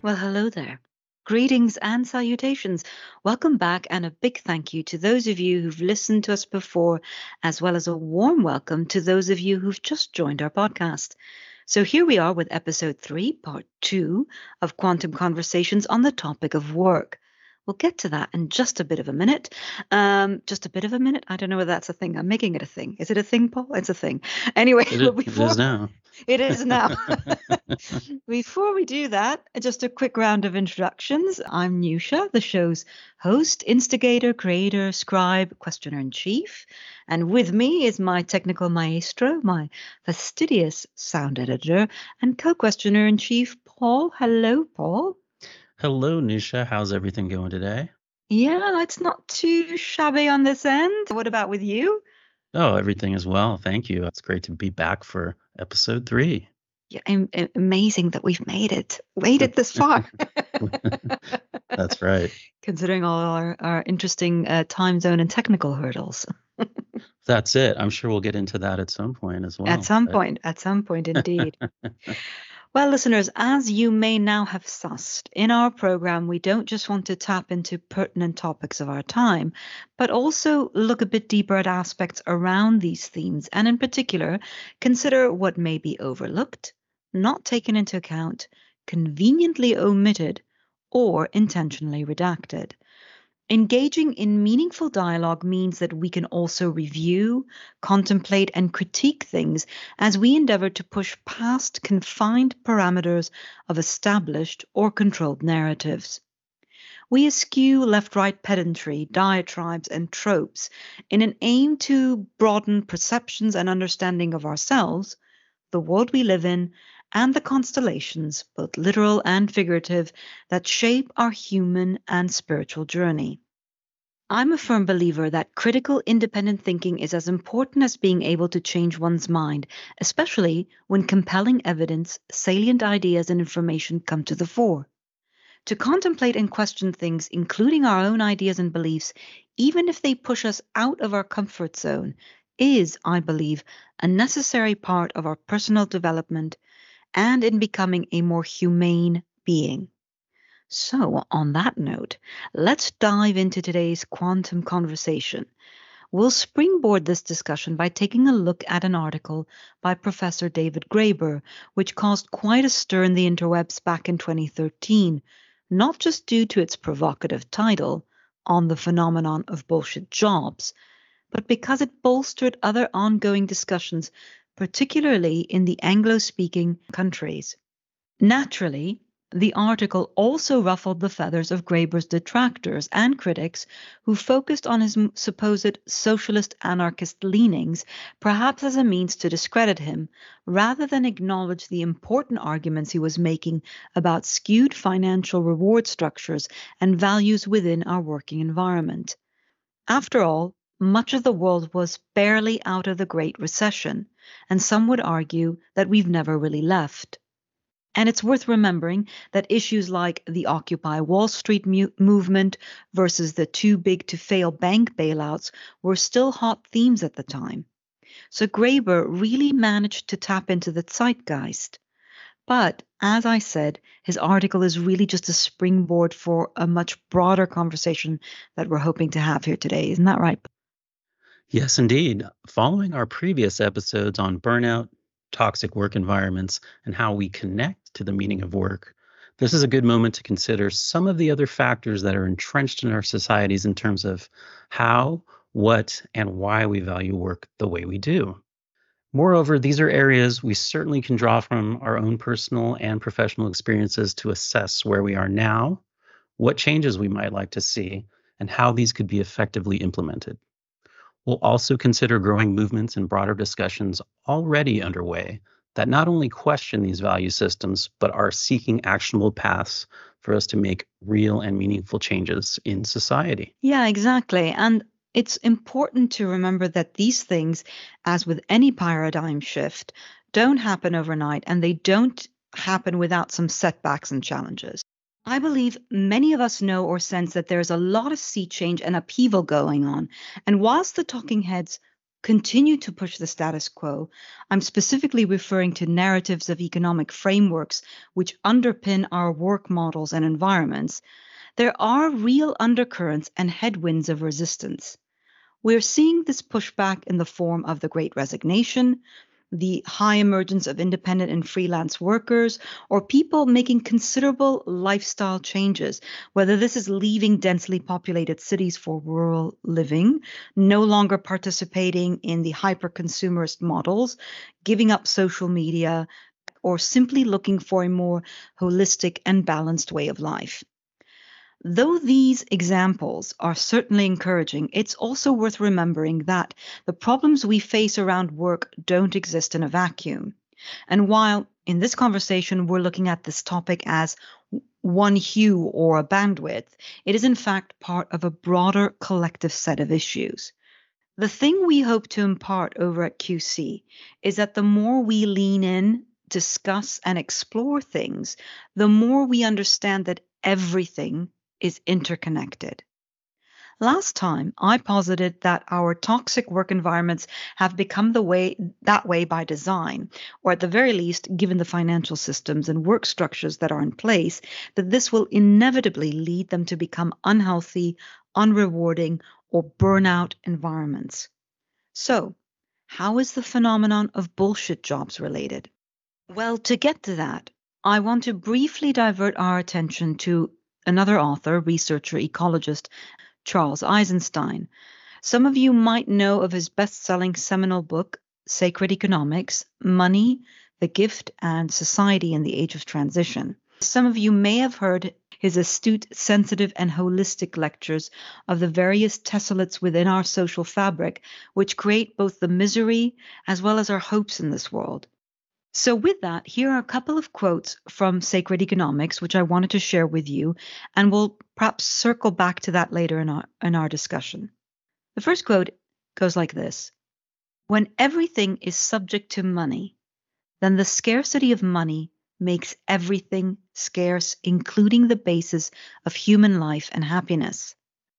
Well, hello there. Greetings and salutations. Welcome back, and a big thank you to those of you who've listened to us before, as well as a warm welcome to those of you who've just joined our podcast. So, here we are with episode 3, part 2 of Quantum Conversations on the topic of work. We'll get to that in just a bit of a minute. Just a bit of a minute. I don't know whether that's a thing. I'm making it a thing. Is it a thing, Paul? It's a thing. Anyway, but It is before now. it is now. Before we do that, just a quick round of introductions. I'm Nusha, the show's host, instigator, creator, scribe, questioner in chief. And with me is my technical maestro, my fastidious sound editor, and co questioner in chief, Paul. Hello, Paul. Hello, Nisha. How's everything going today? Yeah, it's not too shabby on this end. What about with you? Oh, everything is well. Thank you. It's great to be back for episode 3. Yeah, amazing that we've made it this far. That's right. Considering all our interesting time zone and technical hurdles. That's it. I'm sure we'll get into that at some point as well. At some point, indeed. Well, listeners, as you may now have sussed, in our program, we don't just want to tap into pertinent topics of our time, but also look a bit deeper at aspects around these themes, and in particular, consider what may be overlooked, not taken into account, conveniently omitted, or intentionally redacted. Engaging in meaningful dialogue means that we can also review, contemplate, and critique things as we endeavor to push past confined parameters of established or controlled narratives. We eschew left right pedantry, diatribes, and tropes in an aim to broaden perceptions and understanding of ourselves, the world we live in, and the constellations, both literal and figurative, that shape our human and spiritual journey. I'm a firm believer that critical, independent thinking is as important as being able to change one's mind, especially when compelling evidence, salient ideas, and information come to the fore. To contemplate and question things, including our own ideas and beliefs, even if they push us out of our comfort zone, is, I believe, a necessary part of our personal development and in becoming a more humane being. So, on that note, let's dive into today's quantum conversation. We'll springboard this discussion by taking a look at an article by Professor David Graeber, which caused quite a stir in the interwebs back in 2013, not just due to its provocative title, On the Phenomenon of Bullshit Jobs, but because it bolstered other ongoing discussions, particularly in the Anglo-speaking countries. Naturally, the article also ruffled the feathers of Graeber's detractors and critics who focused on his supposed socialist anarchist leanings, perhaps as a means to discredit him, rather than acknowledge the important arguments he was making about skewed financial reward structures and values within our working environment. After all, much of the world was barely out of the Great Recession, and some would argue that we've never really left. And it's worth remembering that issues like the Occupy Wall Street movement versus the too big to fail bank bailouts were still hot themes at the time. So Graeber really managed to tap into the zeitgeist. But as I said, his article is really just a springboard for a much broader conversation that we're hoping to have here today. Isn't that right? Yes, indeed. Following our previous episodes on burnout, toxic work environments, and how we connect to the meaning of work, this is a good moment to consider some of the other factors that are entrenched in our societies in terms of how, what, and why we value work the way we do. Moreover, these are areas we certainly can draw from our own personal and professional experiences to assess where we are now, what changes we might like to see, and how these could be effectively implemented. We'll also consider growing movements and broader discussions already underway that not only question these value systems, but are seeking actionable paths for us to make real and meaningful changes in society. Yeah, exactly. And it's important to remember that these things, as with any paradigm shift, don't happen overnight and they don't happen without some setbacks and challenges. I believe many of us know or sense that there's a lot of sea change and upheaval going on. And whilst the talking heads continue to push the status quo, I'm specifically referring to narratives of economic frameworks which underpin our work models and environments, there are real undercurrents and headwinds of resistance. We're seeing this pushback in the form of the Great Resignation, the high emergence of independent and freelance workers, or people making considerable lifestyle changes, whether this is leaving densely populated cities for rural living, no longer participating in the hyper consumerist models, giving up social media, or simply looking for a more holistic and balanced way of life. Though these examples are certainly encouraging, it's also worth remembering that the problems we face around work don't exist in a vacuum. And while in this conversation we're looking at this topic as one hue or a bandwidth, it is in fact part of a broader collective set of issues. The thing we hope to impart over at QC is that the more we lean in, discuss, and explore things, the more we understand that everything is interconnected. Last time, I posited that our toxic work environments have become that way by design, or at the very least, given the financial systems and work structures that are in place, that this will inevitably lead them to become unhealthy, unrewarding, or burnout environments. So, how is the phenomenon of bullshit jobs related? Well, to get to that, I want to briefly divert our attention to another author, researcher, ecologist, Charles Eisenstein. Some of you might know of his best-selling seminal book, Sacred Economics, Money, the Gift, and Society in the Age of Transition. Some of you may have heard his astute, sensitive, and holistic lectures of the various tessellates within our social fabric, which create both the misery as well as our hopes in this world. So with that, here are a couple of quotes from Sacred Economics, which I wanted to share with you, and we'll perhaps circle back to that later in our discussion. The first quote goes like this: "When everything is subject to money, then the scarcity of money makes everything scarce, including the basis of human life and happiness.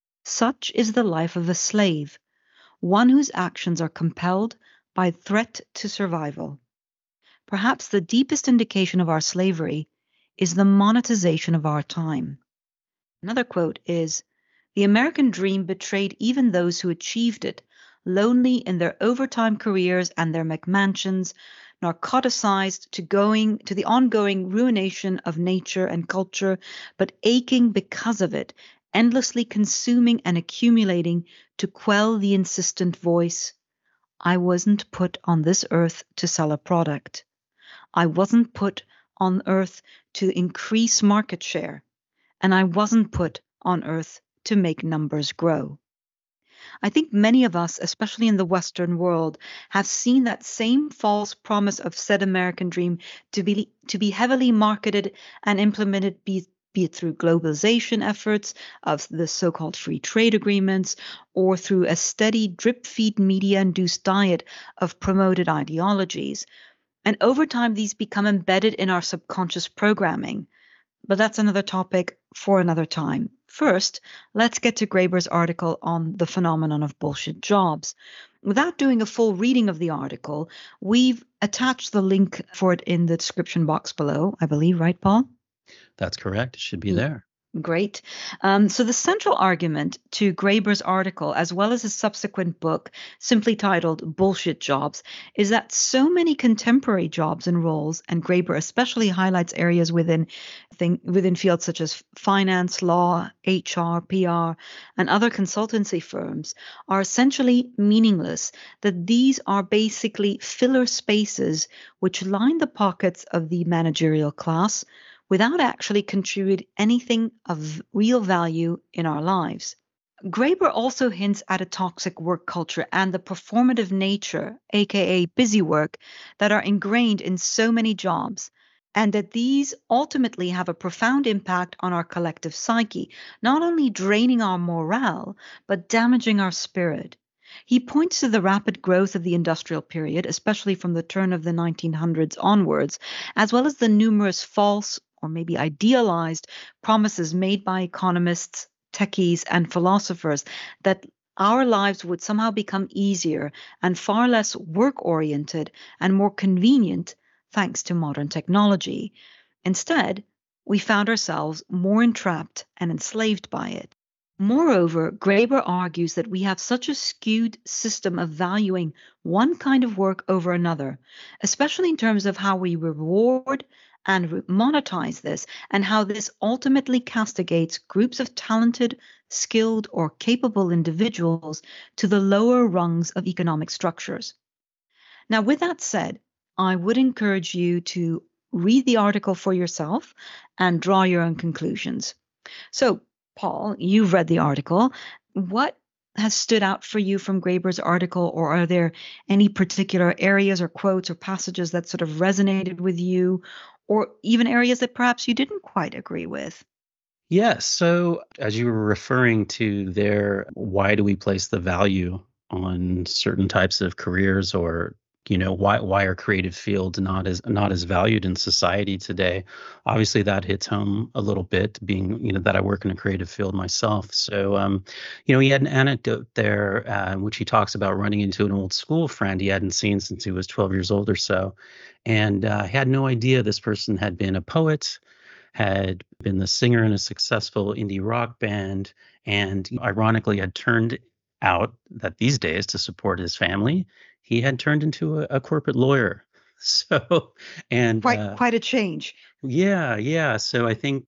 Such is the life of a slave, one whose actions are compelled by threat to survival. Perhaps the deepest indication of our slavery is the monetization of our time." Another quote is, "The American dream betrayed even those who achieved it, lonely in their overtime careers and their McMansions, narcoticized to the ongoing ruination of nature and culture, but aching because of it, endlessly consuming and accumulating to quell the insistent voice, 'I wasn't put on this earth to sell a product. I wasn't put on earth to increase market share, and I wasn't put on earth to make numbers grow.'" I think many of us, especially in the Western world, have seen that same false promise of said American dream to be heavily marketed and implemented, be it through globalization efforts of the so-called free trade agreements, or through a steady drip-feed media-induced diet of promoted ideologies. And over time, these become embedded in our subconscious programming. But that's another topic for another time. First, let's get to Graeber's article on the phenomenon of bullshit jobs. Without doing a full reading of the article, we've attached the link for it in the description box below, I believe, right, Paul? That's correct. It should be there. Great. So the central argument to Graeber's article, as well as his subsequent book, simply titled Bullshit Jobs, is that so many contemporary jobs and roles, and Graeber especially highlights areas within fields such as finance, law, HR, PR, and other consultancy firms, are essentially meaningless, that these are basically filler spaces which line the pockets of the managerial class, without actually contributing anything of real value in our lives. Graeber also hints at a toxic work culture and the performative nature, aka busy work, that are ingrained in so many jobs, and that these ultimately have a profound impact on our collective psyche, not only draining our morale, but damaging our spirit. He points to the rapid growth of the industrial period, especially from the turn of the 1900s onwards, as well as the numerous false or maybe idealized promises made by economists, techies, and philosophers that our lives would somehow become easier and far less work-oriented and more convenient thanks to modern technology. Instead, we found ourselves more entrapped and enslaved by it. Moreover, Graeber argues that we have such a skewed system of valuing one kind of work over another, especially in terms of how we reward and monetize this, and how this ultimately castigates groups of talented, skilled, or capable individuals to the lower rungs of economic structures. Now, with that said, I would encourage you to read the article for yourself and draw your own conclusions. So, Paul, you've read the article. What has stood out for you from Graeber's article, or are there any particular areas or quotes or passages that sort of resonated with you, or even areas that perhaps you didn't quite agree with? Yes. So, as you were referring to there, why do we place the value on certain types of careers, or why are creative fields not as valued in society today? Obviously, that hits home a little bit, being that I work in a creative field myself. So, he had an anecdote there, which he talks about running into an old school friend he hadn't seen since he was 12 years old or so, and he had no idea this person had been a poet, had been the singer in a successful indie rock band, and ironically had turned out that these days, to support his family, he had turned into a corporate lawyer. So, and Quite a change. yeah, yeah. So I think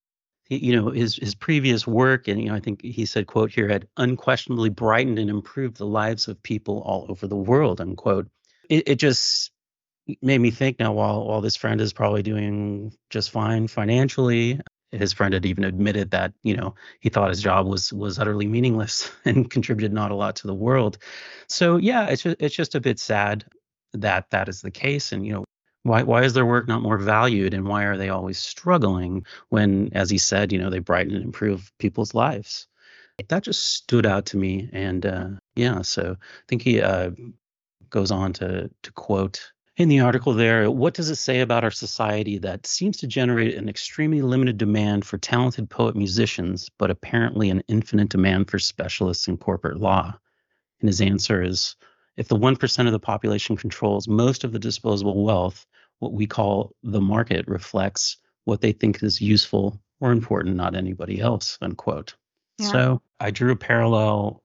his previous work, and I think he said, quote here, had unquestionably brightened and improved the lives of people all over the world, unquote. It just made me think now, while this friend is probably doing just fine financially, his friend had even admitted that he thought his job was utterly meaningless and contributed not a lot to the world. So yeah, it's just a bit sad that that is the case. And why is their work not more valued, and why are they always struggling when, as he said, they brighten and improve people's lives? That just stood out to me. And yeah, so I think he goes on to quote in the article there, what does it say about our society that seems to generate an extremely limited demand for talented poet musicians, but apparently an infinite demand for specialists in corporate law? And his answer is, if the 1% of the population controls most of the disposable wealth, what we call the market reflects what they think is useful or important, not anybody else, unquote. Yeah. So I drew a parallel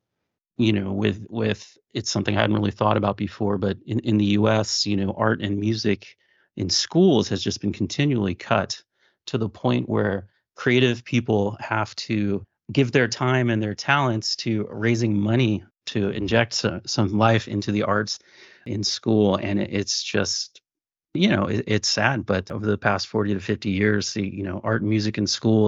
with it's something I hadn't really thought about before, but in the US, art and music in schools has just been continually cut to the point where creative people have to give their time and their talents to raising money to inject some life into the arts in school. And it's just, it's sad, but over the past 40 to 50 years, the, art and music in school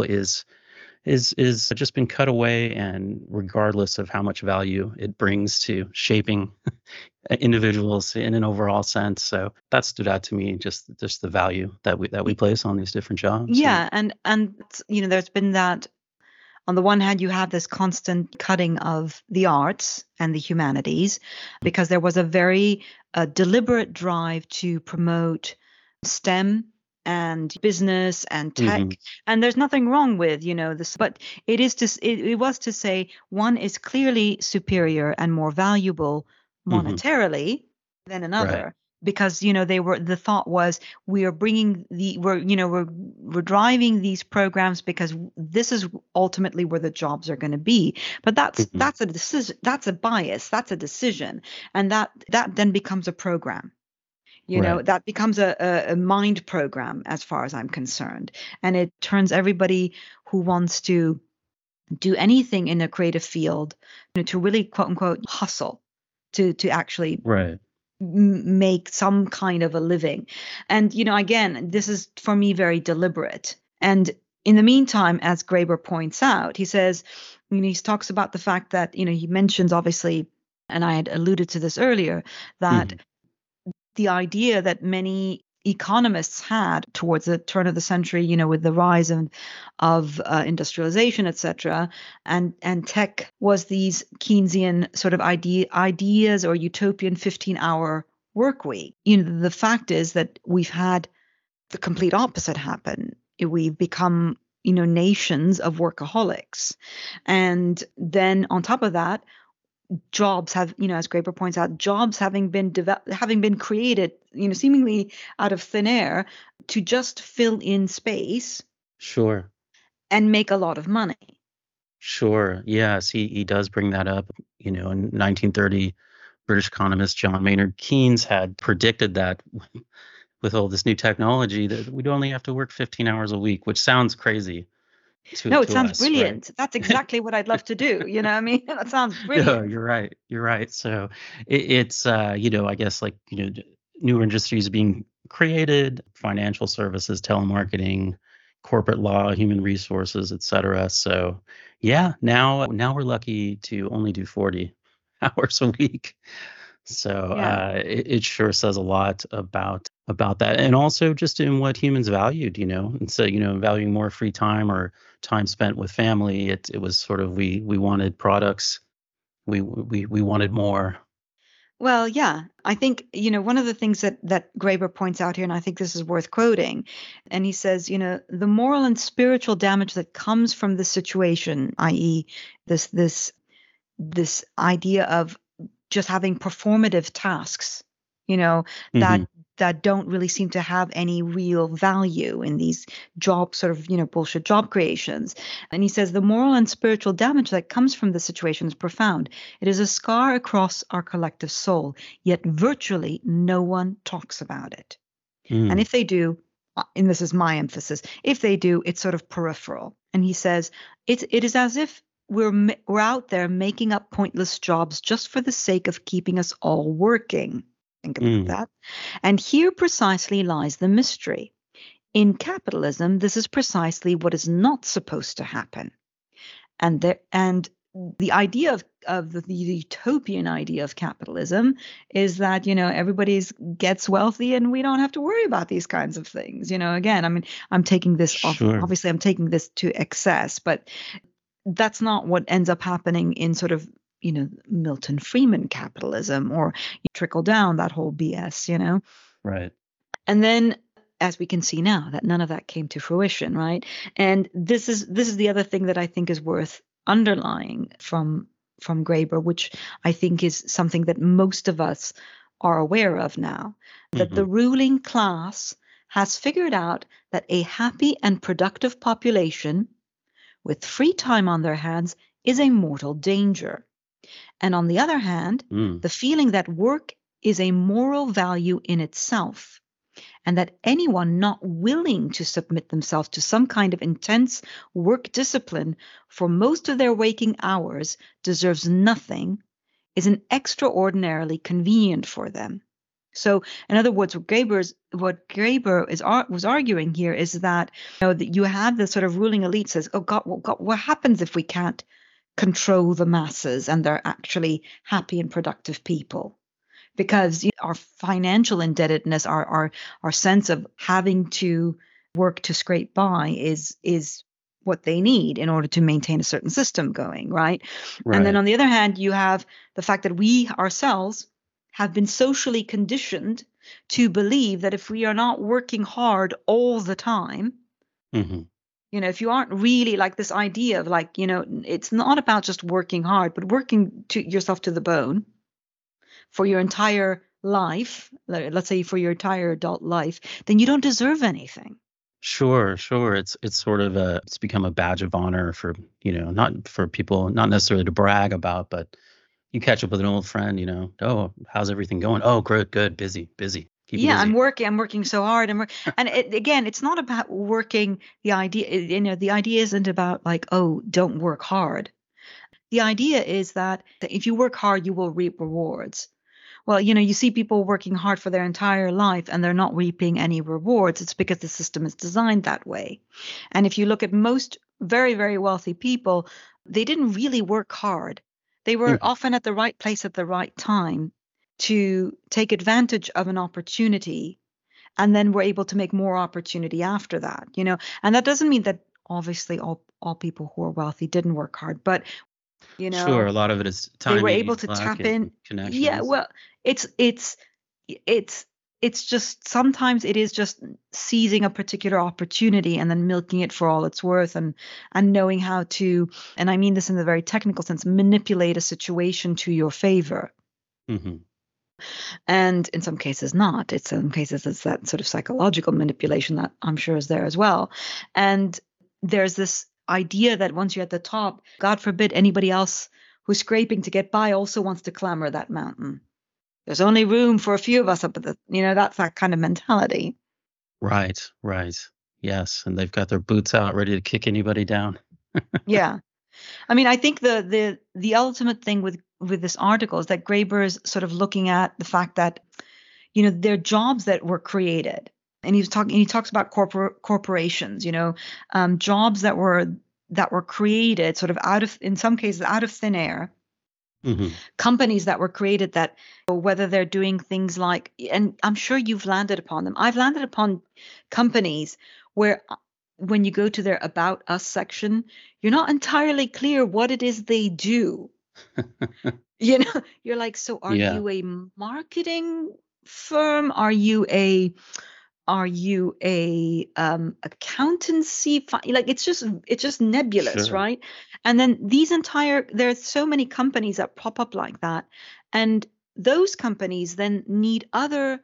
is just been cut away, and regardless of how much value it brings to shaping individuals in an overall sense. So that stood out to me, just the value that we place on these different jobs. Yeah, and there's been that. On the one hand, you have this constant cutting of the arts and the humanities, because there was a very deliberate drive to promote STEM and business and tech. Mhm. And there's nothing wrong with, this, but it was to say one is clearly superior and more valuable Mhm. monetarily than Right. another. Because the thought was, we are bringing we're driving these programs because this is ultimately where the jobs are going to be. But Mhm. that's a decision, that's a bias, that's a decision, and that then becomes a program. Right. That becomes a mind program, as far as I'm concerned. And it turns everybody who wants to do anything in a creative field, to really quote unquote hustle to actually Right. make some kind of a living. And, again, this is for me very deliberate. And in the meantime, as Graeber points out, he says, he talks about the fact that, he mentions obviously, and I had alluded to this earlier, that Mhm. the idea that many economists had towards the turn of the century, with the rise of industrialization, etc., and tech was these Keynesian sort of ideas or utopian 15-hour work week. The fact is that we've had the complete opposite happen. We've become, nations of workaholics, and then on top of that, jobs have, as Graeber points out, jobs having been created, seemingly out of thin air to just fill in space Sure. and make a lot of money. Sure. Yes, he does bring that up. In 1930, British economist John Maynard Keynes had predicted that with all this new technology that we'd only have to work 15 hours a week, which sounds crazy to No, it sounds us, right? brilliant. That's exactly what I'd love to do. You know what I mean? That sounds No, brilliant. you're right. You're right. So it's I guess like newer industries being created, financial services, telemarketing, corporate law, human resources, et cetera. So yeah, now we're lucky to only do 40 hours a week. So Yeah. it sure says a lot about that, and also just in what humans valued. And so valuing more free time or time spent with family. It was sort of we wanted products, we wanted more. Well, yeah, I think, one of the things that Graeber points out here, and I think this is worth quoting, and he says, the moral and spiritual damage that comes from this situation, i.e., this idea of just having performative tasks, that Hmm. don't really seem to have any real value in these job sort of, bullshit job creations. And he says the moral and spiritual damage that comes from the situation is profound. It is a scar across our collective soul, yet virtually no one talks about it. And Mm, if they do, and this is my emphasis, if they do, it's sort of peripheral. And he says it is as if we're out there making up pointless jobs just for the sake of keeping us all working. Think about mm, that. And here precisely lies the mystery. In capitalism, this is precisely what is not supposed to happen. And the idea of the utopian idea of capitalism is that everybody gets wealthy and we don't have to worry about these kinds of things. Again, I mean, I'm taking this off. sure. Obviously, I'm taking this to excess, but that's not what ends up happening in sort of Milton Friedman capitalism, or you trickle down that whole BS. Right. And then, as we can see now, that none of that came to fruition, right? And this is the other thing that I think is worth underlying from Graeber, which I think is something that most of us are aware of now, that the Hmm. ruling class has figured out that a happy and productive population with free time on their hands is a mortal danger. And on the other hand, Mm, the feeling that work is a moral value in itself, and that anyone not willing to submit themselves to some kind of intense work discipline for most of their waking hours deserves nothing, is an extraordinarily convenient for them. So, in other words, what Graeber was arguing here is that that you have this sort of ruling elite says, "Oh God, what happens if we can't control the masses and they're actually happy and productive people?" Because our financial indebtedness, our sense of having to work to scrape by is what they need in order to maintain a certain system going, right? And then right. on the other hand, you have the fact that we ourselves have been socially conditioned to believe that if we are not working hard all the time, Hmm. if you aren't really like this idea of like, it's not about just working hard, but working to yourself to the bone for your entire life, let's say for your entire adult life, then you don't deserve anything. Sure, sure. It's sort of it's become a badge of honor for, not for people, not necessarily to brag about, but you catch up with an old friend, oh, how's everything going? Oh, good, good, busy, busy. Keep you Yeah, I'm busy. working. I'm working so hard. And again, it's not about working. The idea, the idea isn't about like, oh, don't work hard. The idea is that if you work hard, you will reap rewards. Well, you see people working hard for their entire life and they're not reaping any rewards. It's because the system is designed that way. And if you look at most very, very wealthy people, they didn't really work hard. They were Mhm. often at the right place at the right time to take advantage of an opportunity, and then were able to make more opportunity after that. And that doesn't mean that obviously all people who are wealthy didn't work hard, but you Sure, know a lot of it is they were timing, able to luck, tap and in. Yeah, connections. well, it's it's it's just sometimes it is just seizing a particular opportunity and then milking it for all it's worth, and knowing how to, and I mean this in the very technical sense, manipulate a situation to your favor. Hmm. And in some cases not. In some cases it's that sort of psychological manipulation that I'm sure is there as well. And there's this idea that once you're at the top, God forbid anybody else who's scraping to get by also wants to climb that mountain. There's only room for a few of us up at the, that's that kind of mentality. Right, right. Yes, and they've got their boots out ready to kick anybody down. Yeah. I mean, I think the ultimate thing with this article is that Graeber is sort of looking at the fact that, there are jobs that were created, and he talks about corporations, jobs that were created sort of in some cases out of thin air. Hmm. Companies that were created that, whether they're doing things like, and I'm sure you've landed upon them. I've landed upon companies where when you go to their About Us section, you're not entirely clear what it is they do. You're like, so are Yeah, you a marketing firm? Are you a accountancy like it's just nebulous, sure. right? And then there's so many companies that pop up like that, and those companies then need other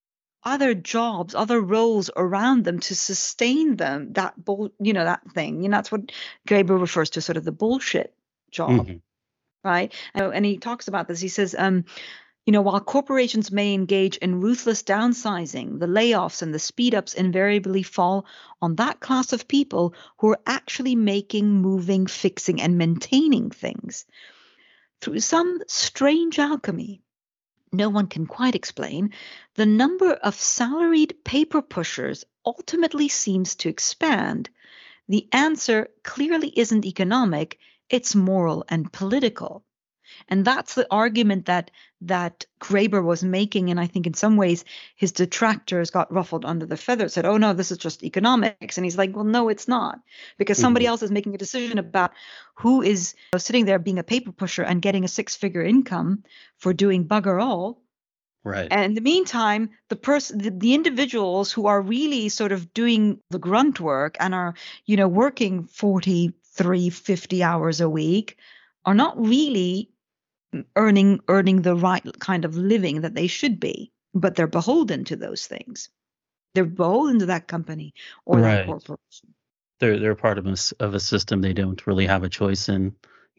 jobs, other roles around them to sustain them, that thing, that's what Graeber refers to, sort of the bullshit job, Hmm. right? And he talks about this. He says, while corporations may engage in ruthless downsizing, the layoffs and the speed ups invariably fall on that class of people who are actually making, moving, fixing, and maintaining things. Through some strange alchemy, no one can quite explain, the number of salaried paper pushers ultimately seems to expand. The answer clearly isn't economic, it's moral and political. And that's the argument that Graeber was making. And I think in some ways his detractors got ruffled under the feathers, said, oh no, this is just economics. And he's like, well, no, it's not. Because somebody Hmm. else is making a decision about who is sitting there being a paper pusher and getting a 6-figure income for doing bugger all. Right. And in the meantime, the individuals who are really sort of doing the grunt work and are, working 43, 50 hours a week are not really earning the right kind of living that they should be, but they're beholden to those things. They're beholden to that company or that Right. corporation. They're part of a system they don't really have a choice in.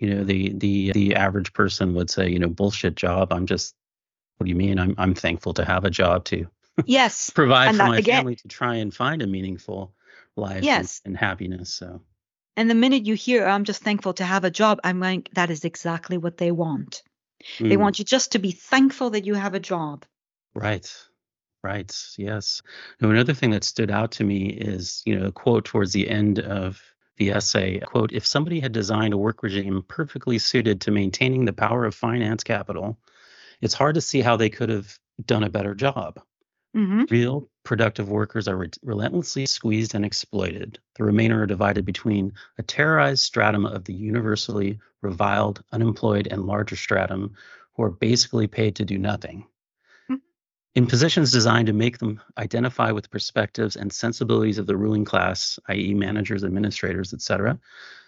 The average person would say, bullshit job. What do you mean? I'm thankful to have a job to Yes. provide And for that my again, family, to try and find a meaningful life and, yes. and happiness. So, And the minute you hear, I'm just thankful to have a job, I'm like, that is exactly what they want. They mm, want you just to be thankful that you have a job. right. Right. Yes. Now, another thing that stood out to me is, a quote towards the end of the essay, quote, if somebody had designed a work regime perfectly suited to maintaining the power of finance capital, it's hard to see how they could have done a better job. Mm-hmm. Real productive workers are relentlessly squeezed and exploited. The remainder are divided between a terrorized stratum of the universally reviled, unemployed, and larger stratum who are basically paid to do nothing. In positions designed to make them identify with the perspectives and sensibilities of the ruling class, i.e., managers, administrators, etc.,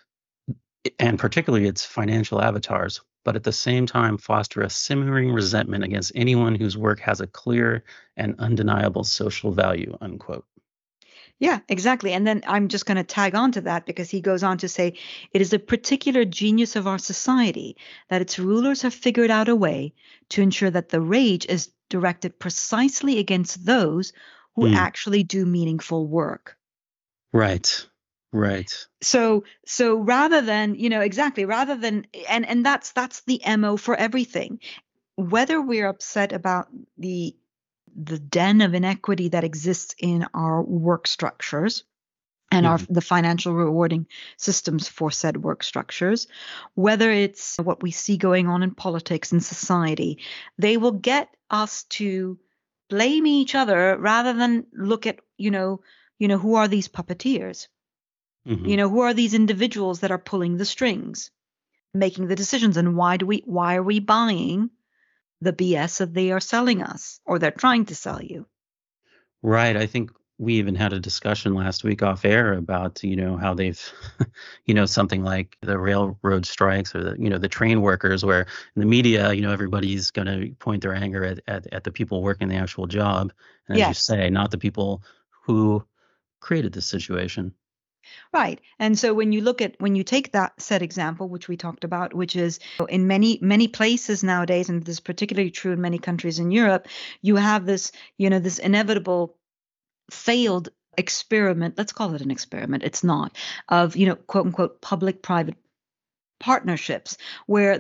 and particularly its financial avatars, but at the same time foster a simmering resentment against anyone whose work has a clear and undeniable social value, unquote. Yeah, exactly. And then I'm just going to tag on to that because he goes on to say it is a particular genius of our society that its rulers have figured out a way to ensure that the rage is directed precisely against those who Mm, actually do meaningful work. right, right. So rather than, exactly, rather than, and that's the MO for everything. Whether we're upset about the den of inequity that exists in our work structures and Mhm. the financial rewarding systems for said work structures, whether it's what we see going on in politics and society, they will get us to blame each other rather than look at, who are these puppeteers? Mhm. Who are these individuals that are pulling the strings, making the decisions, and why are we buying the BS that they are selling us or they're trying to sell you. Right. I think we even had a discussion last week off air about, how they've, something like the railroad strikes or the train workers, where in the media, everybody's going to point their anger at the people working the actual job. And as you Yes. say, not the people who created this situation. Right. And so when you take that said example, which we talked about, which is in many places nowadays, and this is particularly true in many countries in Europe, you have this, this inevitable failed experiment. Let's call it an experiment. It's not, of, quote unquote, public-private partnerships where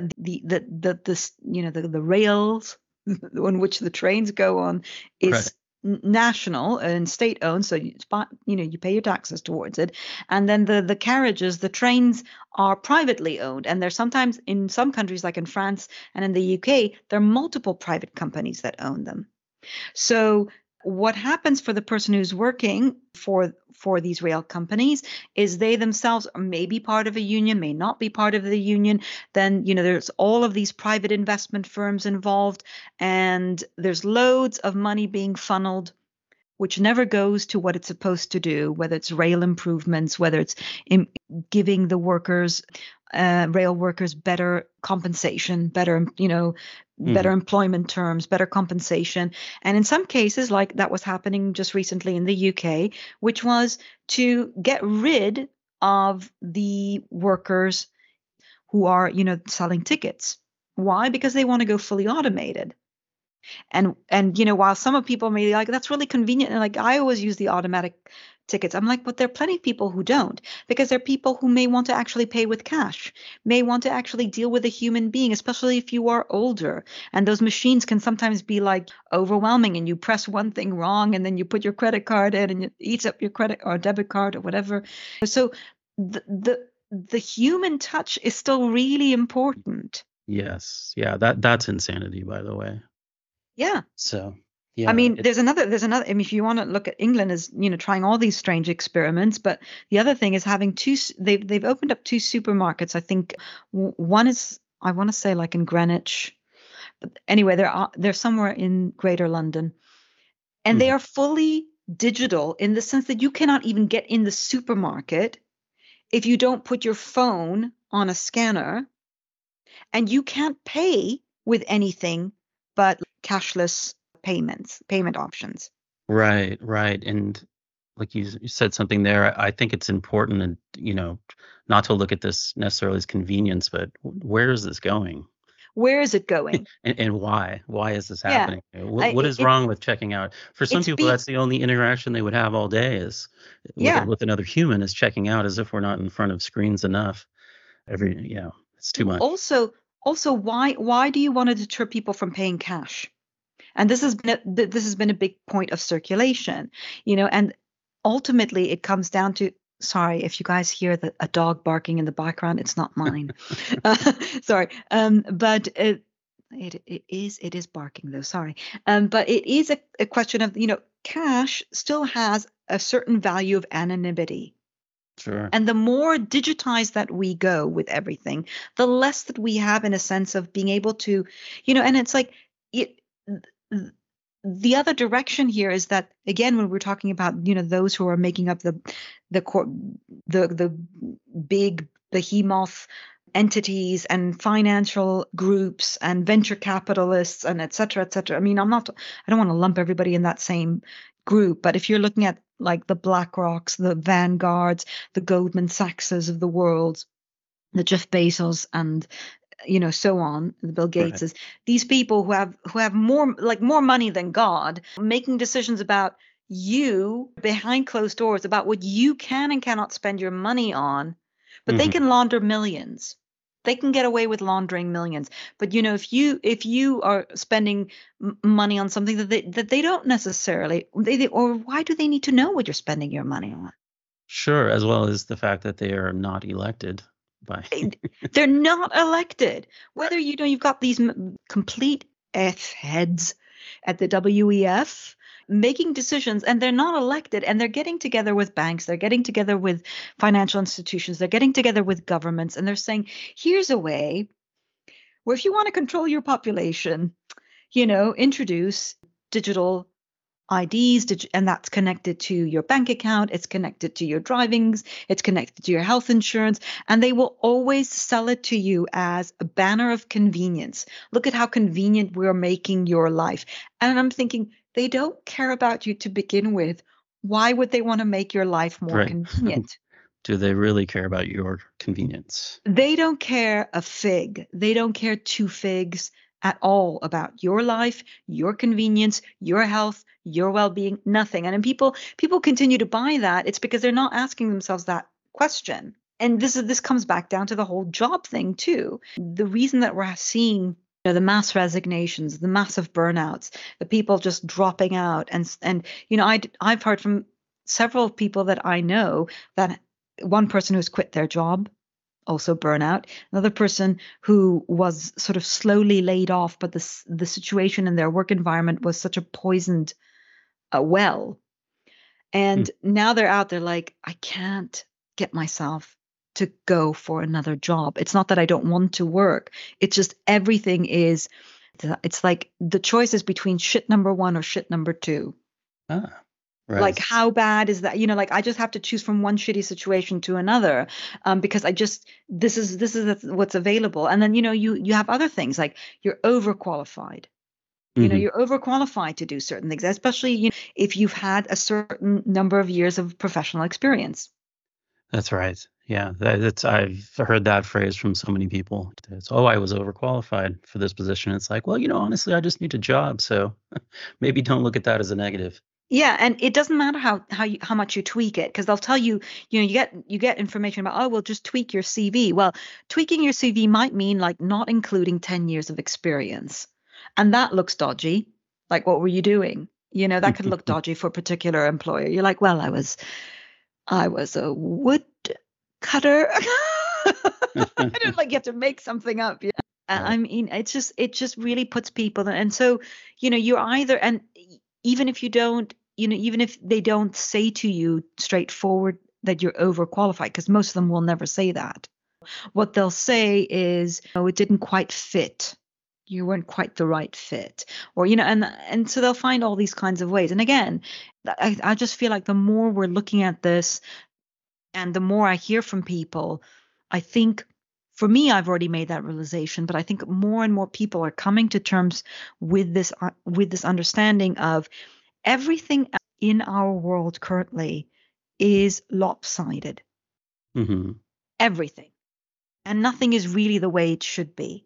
the rails on which the trains go on Right. is national and state owned, so you pay your taxes towards it, and then the carriages, the trains, are privately owned, and there's sometimes, in some countries like in France and in the UK, there are multiple private companies that own them. So what happens for the person who's working for these rail companies is they themselves may be part of a union, may not be part of the union. Then, there's all of these private investment firms involved, and there's loads of money being funneled, which never goes to what it's supposed to do, whether it's rail improvements, whether it's giving the workers, rail workers, better compensation, better, better employment terms, better compensation. And in some cases, like that was happening just recently in the UK, which was to get rid of the workers who are, selling tickets. Why? Because they want to go fully automated. And while some of people may be like, that's really convenient, and like, I always use the automatic tickets, I'm like, but there are plenty of people who don't, because there are people who may want to actually pay with cash, may want to actually deal with a human being, especially if you are older. And those machines can sometimes be like overwhelming, and you press one thing wrong, and then you put your credit card in, and it eats up your credit or debit card or whatever. So the human touch is still really important. Yes. Yeah. That's insanity, by the way. Yeah. So, I yeah. mean, there's another. I mean, if you want to look at England as, trying all these strange experiments, but the other thing is having they've opened up two supermarkets. I think one is, I want to say, like in Greenwich, but anyway, they're somewhere in Greater London, and they Mhm. are fully digital in the sense that you cannot even get in the supermarket if you don't put your phone on a scanner, and you can't pay with anything but cashless payment options. Right, right. And like you said something there, I think it's important, and not to look at this necessarily as convenience, but where is this going? Where is it going? And why? Why is this Yeah, happening? What is it wrong with checking out? For some it's people, being that's the only interaction they would have all day, is yeah. with another human, is checking out, as if we're not in front of screens enough. It's too much. Also, why do you want to deter people from paying cash? And this has been a big point of circulation, and ultimately it comes down to, sorry if you guys hear a dog barking in the background, it's not mine. Sorry, but it is barking though. Sorry, but it is a question of, cash still has a certain value of anonymity. Sure. And the more digitized that we go with everything, the less that we have in a sense of being able to, and it's like it. The other direction here is that, again, when we're talking about, those who are making up the the big behemoth entities and financial groups and venture capitalists and et cetera, et cetera. I mean, I don't want to lump everybody in that same group, but if you're looking at like the BlackRocks, the Vanguards, the Goldman Sachses of the world, the Jeff Bezos, and so on, the Bill Right. Gateses, these people who have more money than God, making decisions about you behind closed doors about what you can and cannot spend your money on, but they Hmm. can launder millions. They can get away with laundering millions. But if you are spending money on something that they don't necessarily, or why do they need to know what you're spending your money on? Sure, as well as the fact that they are not elected by. They're not elected. Whether you've got these complete F heads at the WEF making decisions, and they're not elected, and they're getting together with banks, they're getting together with financial institutions, they're getting together with governments, and they're saying, here's a way where if you want to control your population, introduce digital IDs, and that's connected to your bank account, it's connected to your drivings, it's connected to your health insurance, and they will always sell it to you as a banner of convenience. Look at how convenient we're making your life. And I'm thinking, they don't care about you to begin with. Why would they want to make your life more Right. convenient? Do they really care about your convenience? They don't care a fig. They don't care two figs at all about your life, your convenience, your health, your well-being, nothing. And then people continue to buy that. It's because they're not asking themselves that question. And this comes back down to the whole job thing too. The reason that we're seeing the mass resignations, the massive burnouts, the people just dropping out, and I've heard from several people that I know that one person who's quit their job, also burnout. Another person who was sort of slowly laid off, but the situation in their work environment was such a poisoned well. And now they're out there like, I can't get myself to go for another job. It's not that I don't want to work. It's just everything is, it's like the choice is between shit number one or shit number two. Right. Like, how bad is that? Like, I just have to choose from one shitty situation to another, because this is what's available. And then, you have other things like you're overqualified. You're overqualified to do certain things, especially if you've had a certain number of years of professional experience. That's right. Yeah, I've heard that phrase from so many people. It's, oh, I was overqualified for this position. It's like, well, honestly, I just need a job. So maybe don't look at that as a negative. Yeah, and it doesn't matter how much you tweak it, because they'll tell you, you get information about, oh, well, just tweak your CV. Well, tweaking your CV might mean like not including 10 years of experience. And that looks dodgy. Like, what were you doing? That could look dodgy for a particular employer. You're like, well, I was a wood cutter. I don't like, you have to make something up. Yeah. I mean, it just really puts people, and so, you're either, and even if you don't, even if they don't say to you straightforward that you're overqualified, because most of them will never say that. What they'll say is, oh, it didn't quite fit. You weren't quite the right fit, or, and so they'll find all these kinds of ways. And again, I just feel like the more we're looking at this and the more I hear from people, I think, for me, I've already made that realization, but I think more and more people are coming to terms with this understanding of everything in our world currently is lopsided. Mm-hmm. Everything. And nothing is really the way it should be.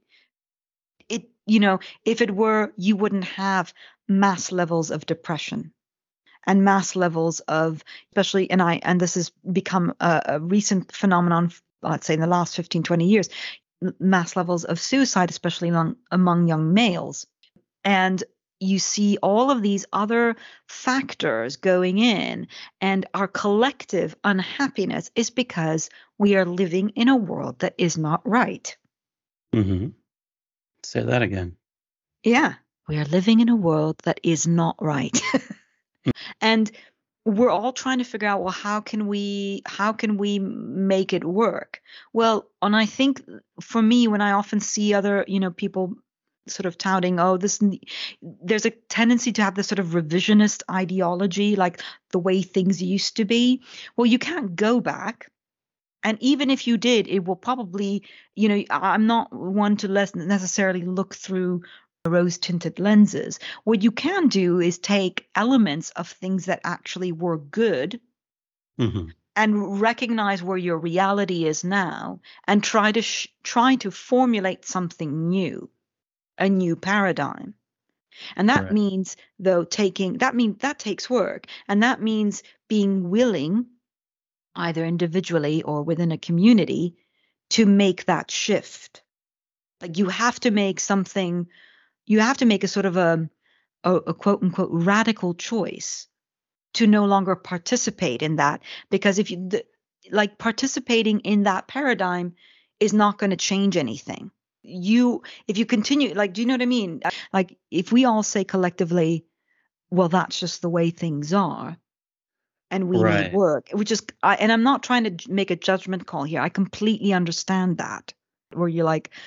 If it were, you wouldn't have mass levels of depression and mass levels of, especially, and this has become a recent phenomenon, let's say in the last 15, 20 years, mass levels of suicide, especially among young males. And you see all of these other factors going in, and our collective unhappiness is because we are living in a world that is not right. Mm-hmm. Say that again. Yeah, we are living in a world that is not right. And we're all trying to figure out, well, how can we make it work? Well, and I think for me, when I often see other, people sort of touting, oh, there's a tendency to have this sort of revisionist ideology, like the way things used to be. Well, you can't go back. And even if you did, it will probably, I'm not one to necessarily look through rose-tinted lenses. What you can do is take elements of things that actually were good, mm-hmm. and recognize where your reality is now, and try to formulate something new, a new paradigm. And that means, though, that takes work, and that means being willing, either individually or within a community, to make that shift. Like, you have to make something. You have to make a sort of a quote unquote radical choice to no longer participate in that, because if you participating in that paradigm is not going to change anything. If you continue, like, do you know what I mean? Like, if we all say collectively, well, that's just the way things are, and we need work, and I'm not trying to make a judgment call here. I completely understand that, where you're like,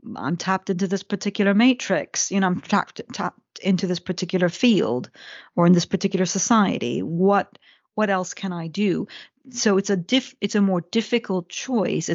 I'm tapped into this particular matrix, I'm tapped into this particular field or in this particular society. What else can I do? So it's a more difficult choice.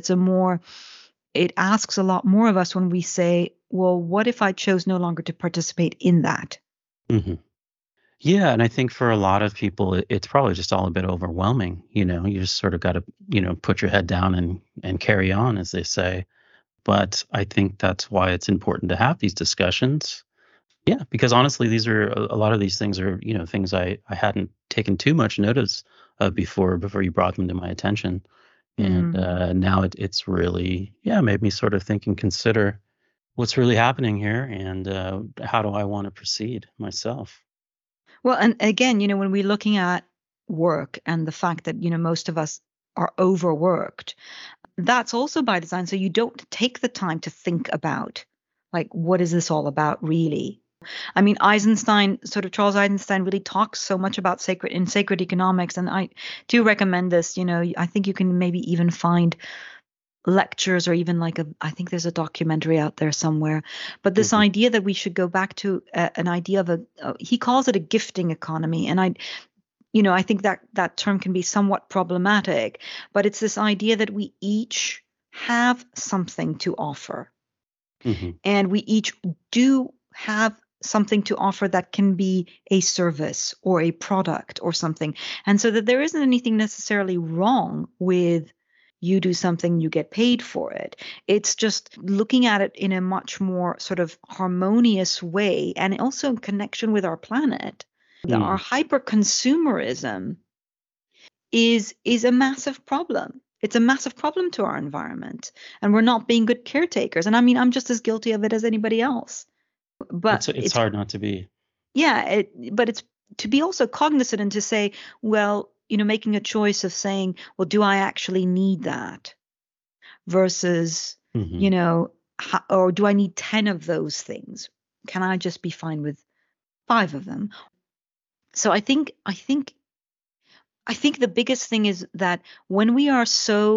It asks a lot more of us when we say, well, what if I chose no longer to participate in that? Hmm. Yeah, and I think for a lot of people, it's probably just all a bit overwhelming. You just sort of got to, put your head down and carry on, as they say. But I think that's why it's important to have these discussions. Yeah, because honestly, these are a lot of these things are, things I hadn't taken too much notice of before you brought them to my attention. And Mm. now it's really, yeah, made me sort of think and consider what's really happening here and how do I want to proceed myself. Well, and again, when we're looking at work and the fact that, most of us are overworked, that's also by design. So you don't take the time to think about, like, what is this all about, really? I mean, Charles Eisenstein really talks so much about sacred economics. And I do recommend this. I think you can maybe even find lectures or even I think there's a documentary out there somewhere. But this Hmm. idea that we should go back to an idea of he calls it a gifting economy. And I think that term can be somewhat problematic, but it's this idea that we each have something to offer, Hmm. and we each do have something to offer that can be a service or a product or something. And so that there isn't anything necessarily wrong with you do something, you get paid for it. It's just looking at it in a much more sort of harmonious way and also in connection with our planet. Our Mm. hyper consumerism is a massive problem. It's a massive problem to our environment, and we're not being good caretakers. And I mean, I'm just as guilty of it as anybody else. But It's it's hard not to be. yeah, but it's to be also cognizant and to say, well, making a choice of saying, well, do I actually need that versus, Hmm. you know, or do I need 10 of those things? Can I just be fine with 5 of them? So I think the biggest thing is that when we are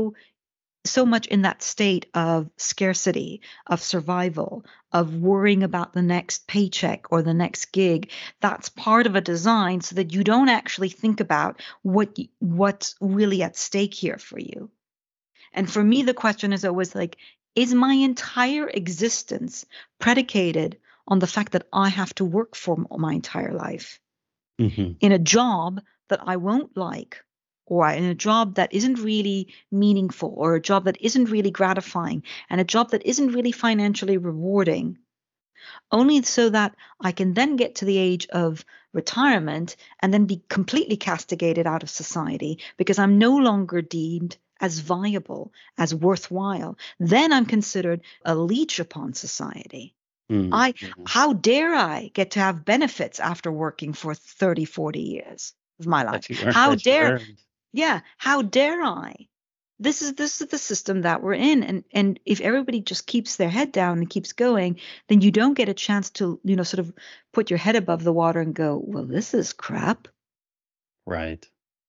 so much in that state of scarcity, of survival, of worrying about the next paycheck or the next gig, that's part of a design so that you don't actually think about what's really at stake here for you. And for me, the question is always like, is my entire existence predicated on the fact that I have to work for my entire life Hmm. in a job that I won't like, or in a job that isn't really meaningful, or a job that isn't really gratifying, and a job that isn't really financially rewarding, only so that I can then get to the age of retirement and then be completely castigated out of society because I'm no longer deemed as viable, as worthwhile. Then I'm considered a leech upon society. Mm. I Yeah. How dare I get to have benefits after working for 30, 40 years of my life? That you earned. How dare I? This is the system that we're in. And if everybody just keeps their head down and keeps going, then you don't get a chance to, sort of put your head above the water and go, well, this is crap. Right.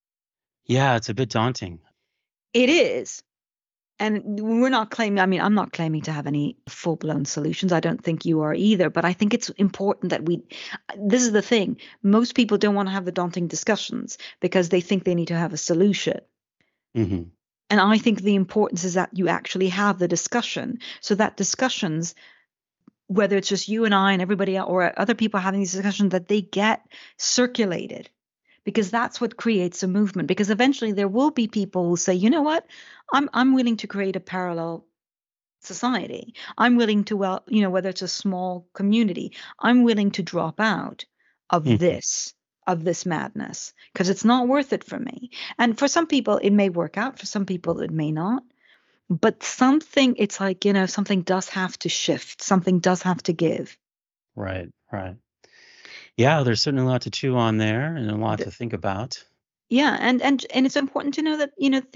Yeah, it's a bit daunting. It is. And we're not claiming, I mean, I'm not claiming to have any full blown solutions. I don't think you are either. But I think it's important that this is the thing. Most people don't want to have the daunting discussions because they think they need to have a solution. Hmm. And I think the importance is that you actually have the discussion so that discussions, whether it's just you and I and everybody else or other people having these discussions, that they get circulated because that's what creates a movement. Because eventually there will be people who say, you know what, I'm willing to create a parallel society. I'm willing to, well, whether it's a small community, I'm willing to drop out of Hmm. this madness because it's not worth it for me. And for some people it may work out, for some people it may not. But it's like, something does have to shift, something does have to give. Right. Right. Yeah, there's certainly a lot to chew on there and a lot The- to think about. yeah, and it's important to know that,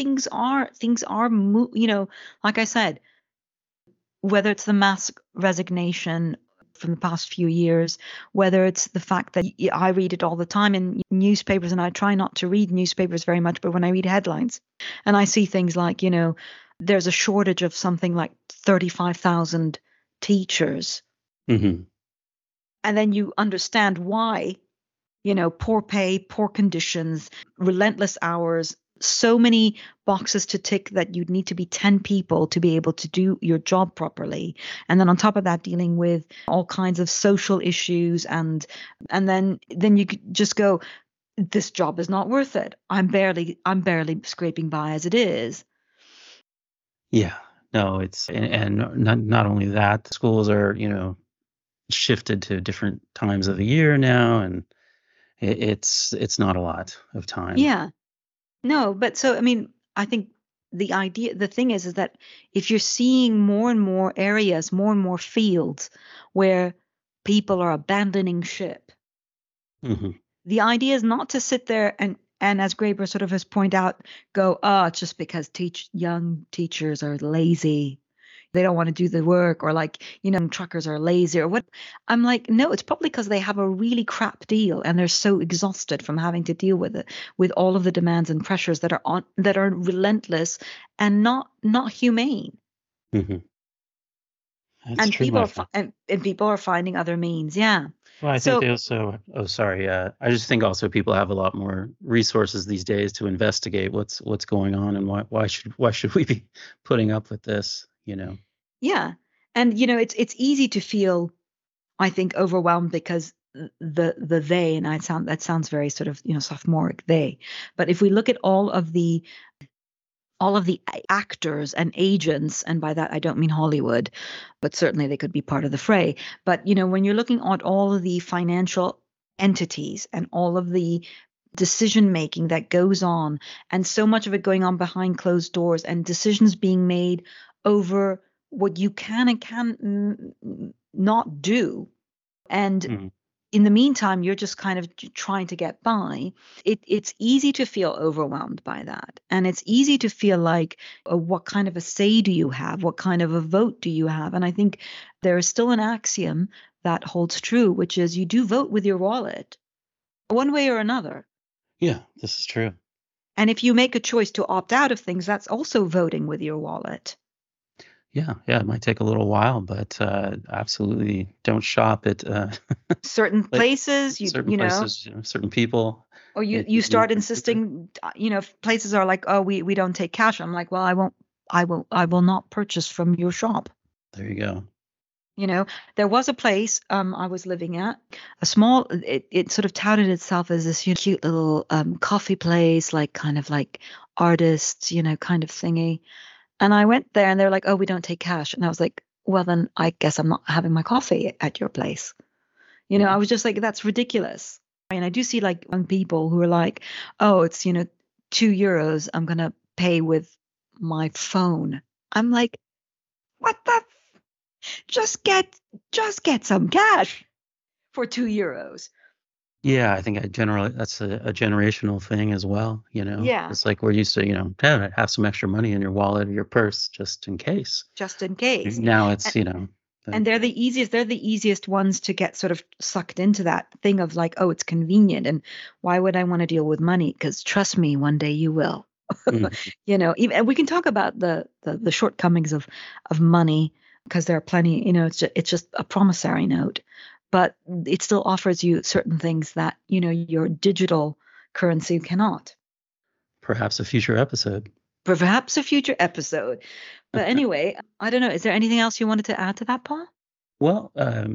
like I said, whether it's the mass resignation from the past few years, whether it's the fact that I read it all the time in newspapers, and I try not to read newspapers very much, but when I read headlines and I see things like, there's a shortage of something like 35,000 teachers. Hmm. And then you understand why, poor pay, poor conditions, relentless hours, so many boxes to tick that you'd need to be 10 people to be able to do your job properly. And then on top of that, dealing with all kinds of social issues and then you could just go, this job is not worth it. I'm barely scraping by as it is. Yeah. No, and not only that, schools are, shifted to different times of the year now, and it's not a lot of time. Yeah. No, but so I mean, I think the thing is that if you're seeing more and more areas, more and more fields where people are abandoning ship, Hmm. the idea is not to sit there and as Graeber sort of has pointed out, go, oh, it's just because young teachers are lazy. They don't want to do the work, or like, truckers are lazy or what. I'm like, no, it's probably because they have a really crap deal and they're so exhausted from having to deal with it, with all of the demands and pressures that are relentless and not humane. Hmm. That's And true, people my are friend. and people are finding other means. Yeah. Well, I think So they also, oh, sorry. I just think also people have a lot more resources these days to investigate what's going on, and why should we be putting up with this, yeah. And it's easy to feel, I think, overwhelmed because the they, and that sounds very sort of, sophomoric, they. But if we look at all of the actors and agents, and by that I don't mean Hollywood, but certainly they could be part of the fray. But when you're looking at all of the financial entities and all of the decision making that goes on, and so much of it going on behind closed doors, and decisions being made over what you can and not do, and Mhm. in the meantime, you're just kind of trying to get by. It's easy to feel overwhelmed by that. And it's easy to feel like, what kind of a say do you have? What kind of a vote do you have? And I think there is still an axiom that holds true, which is you do vote with your wallet, one way or another. Yeah, this is true. And if you make a choice to opt out of things, that's also voting with your wallet. Yeah, yeah, it might take a little while, but absolutely don't shop at Certain like places, certain places, certain people. or you It, you you start insisting, if places are like, oh, we don't take cash. I'm like, well, I will not purchase from your shop. There you go. you know there was a place I was living at, a small, it sort of touted itself as this cute little coffee place, like kind of like artists, kind of thingy. And I went there and they're like, oh, we don't take cash. And I was like, well, then I guess I'm not having my coffee at your place. I Mhm. was just like, that's ridiculous. And I do see like young people who are like, oh, it's, €2. I'm going to pay with my phone. I'm like, what the? Just get, just get some cash for €2. Yeah, I think I generally that's a generational thing as well. Yeah, It's like we're used to, have some extra money in your wallet or your purse just in case. just in case. Now it's, And, the, and they're the easiest ones to get sort of sucked into that thing of like, oh, it's convenient. And why would I want to deal with money? Because trust me, one day you will. Mhm. Even, and we can talk about the shortcomings of money, because there are plenty. It's just a promissory note, but it still offers you certain things that your digital currency cannot. Perhaps a future episode. Perhaps a future episode. But anyway, I don't know. Is there anything else you wanted to add to that, Paul? Well,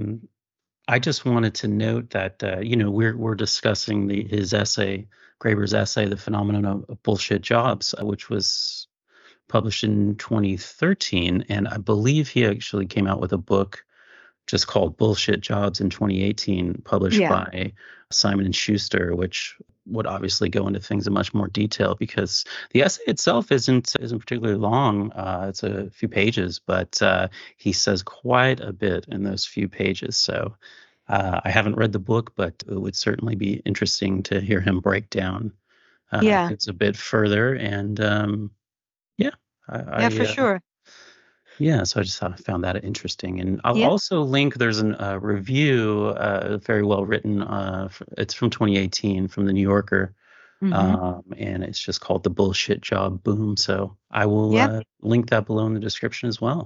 I just wanted to note that we're discussing his essay, Graeber's essay, "The Phenomenon of Bullshit Jobs," which was published in 2013, and I believe he actually came out with a book just called Bullshit Jobs in 2018, published Yeah. by Simon and Schuster, which would obviously go into things in much more detail because the essay itself isn't particularly long. It's a few pages, but he says quite a bit in those few pages. So I haven't read the book, but it would certainly be interesting to hear him break down Yeah. things a bit further. And yeah, I, Yeah, I for sure. yeah, so I just found that interesting, and I'll Yeah. also link. There's a review, very well written. It's from 2018 from the New Yorker, Hmm. and it's just called "The Bullshit Job Boom." So I will Yeah. link that below in the description as well.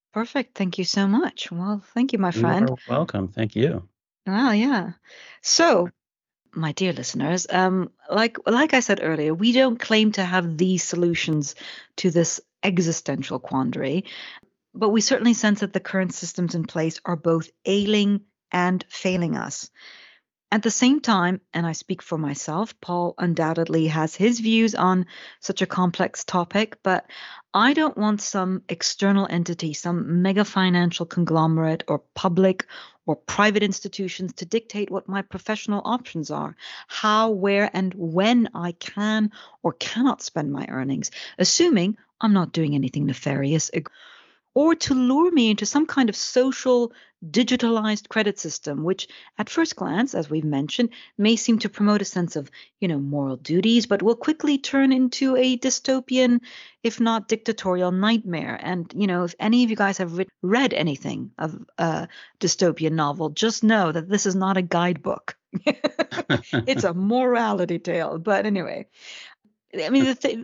Perfect. Thank you so much. Well, thank you, my You friend. are welcome. Thank you. Well, yeah. So, my dear listeners, like I said earlier, we don't claim to have these solutions to this existential quandary, but we certainly sense that the current systems in place are both ailing and failing us. At the same time, and I speak for myself, Paul undoubtedly has his views on such a complex topic, but I don't want some external entity, some mega financial conglomerate or public or private institutions to dictate what my professional options are, how, where, and when I can or cannot spend my earnings, assuming I'm not doing anything nefarious or to lure me into some kind of social digitalized credit system, which at first glance, as we've mentioned, may seem to promote a sense of, moral duties, but will quickly turn into a dystopian, if not dictatorial nightmare. And, if any of you guys have read anything of a dystopian novel, just know that this is not a guidebook. It's a morality tale. But anyway, I mean, the thing,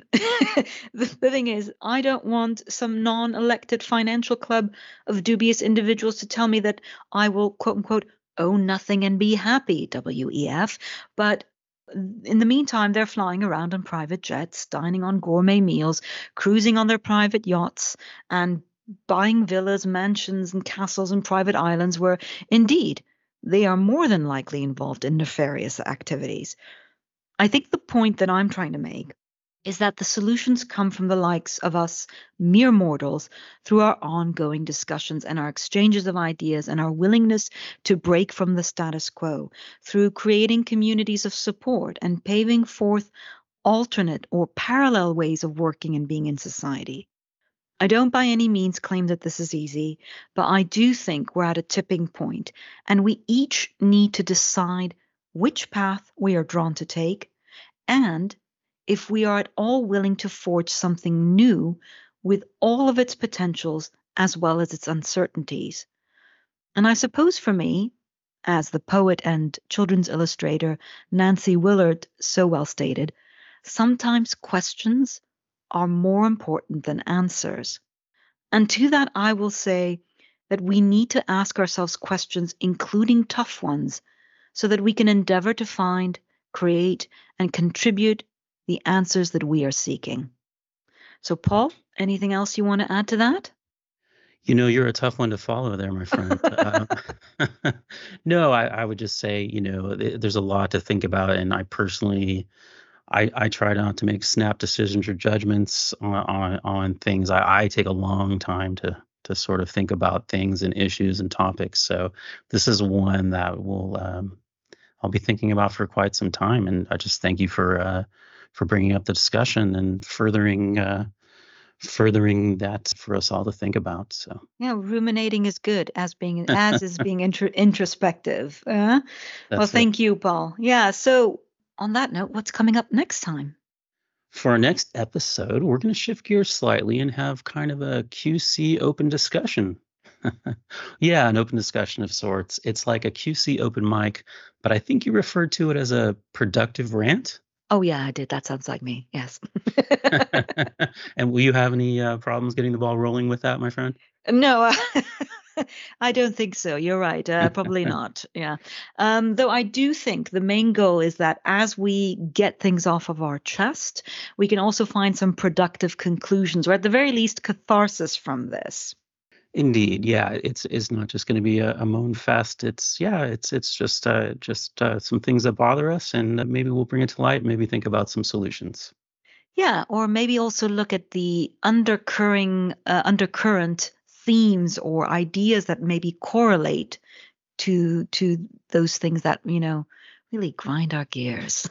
the thing is, I don't want some non-elected financial club of dubious individuals to tell me that I will, quote unquote, own nothing and be happy, WEF. But in the meantime, they're flying around on private jets, dining on gourmet meals, cruising on their private yachts, and buying villas, mansions, and castles and private islands where, indeed, they are more than likely involved in nefarious activities. I think the point that I'm trying to make is that the solutions come from the likes of us mere mortals through our ongoing discussions and our exchanges of ideas and our willingness to break from the status quo, through creating communities of support and paving forth alternate or parallel ways of working and being in society. I don't by any means claim that this is easy, but I do think we're at a tipping point and we each need to decide which path we are drawn to take and if we are at all willing to forge something new with all of its potentials as well as its uncertainties. And I suppose for me, as the poet and children's illustrator Nancy Willard so well stated, sometimes questions are more important than answers. And to that, I will say that we need to ask ourselves questions, including tough ones, so that we can endeavor to find, create, and contribute the answers that we are seeking. So, Paul, anything else you want to add to that? You're a tough one to follow there, my friend. No, I would just say, there's a lot to think about, and I personally, I try not to make snap decisions or judgments on things. I take a long time to sort of think about things and issues and topics. So this is one that will I'll be thinking about for quite some time. And I just thank you for bringing up the discussion and furthering that for us all to think about. So Yeah, ruminating is good as is being introspective. Well, that's it. thank you, Paul. Yeah. So, on that note, what's coming up next time? For our next episode, we're going to shift gears slightly and have kind of a QC open discussion. Yeah, an open discussion of sorts. It's like a QC open mic, but I think you referred to it as a productive rant. Oh, yeah, I did. That sounds like me. Yes. And will you have any problems getting the ball rolling with that, my friend? No, I don't think so. You're right. Probably not. Yeah. Though I do think the main goal is that as we get things off of our chest, we can also find some productive conclusions, or at the very least, catharsis from this. Indeed, yeah. It's not just going to be a moan fest. It's just some things that bother us, and maybe we'll bring it to light. Maybe think about some solutions. Yeah, or maybe also look at the undercurrent themes or ideas that maybe correlate to those things that really grind our gears.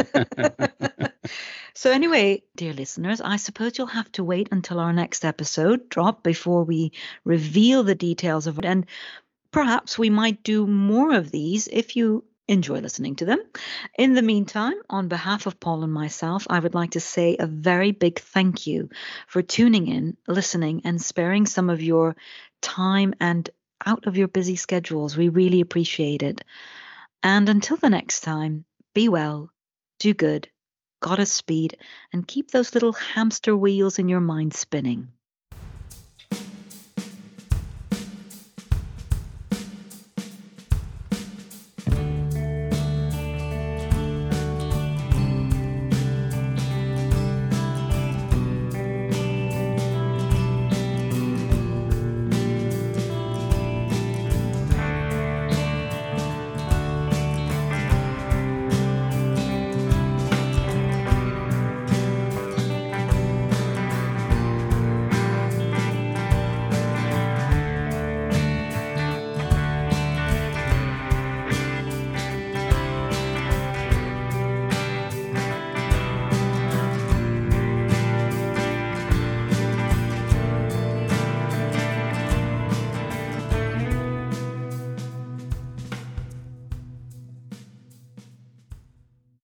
So anyway, dear listeners, I suppose you'll have to wait until our next episode drop before we reveal the details of it. And perhaps we might do more of these if you enjoy listening to them. In the meantime, on behalf of Paul and myself, I would like to say a very big thank you for tuning in, listening, and sparing some of your time and out of your busy schedules. We really appreciate it. And until the next time, be well, do good, Godspeed, and keep those little hamster wheels in your mind spinning.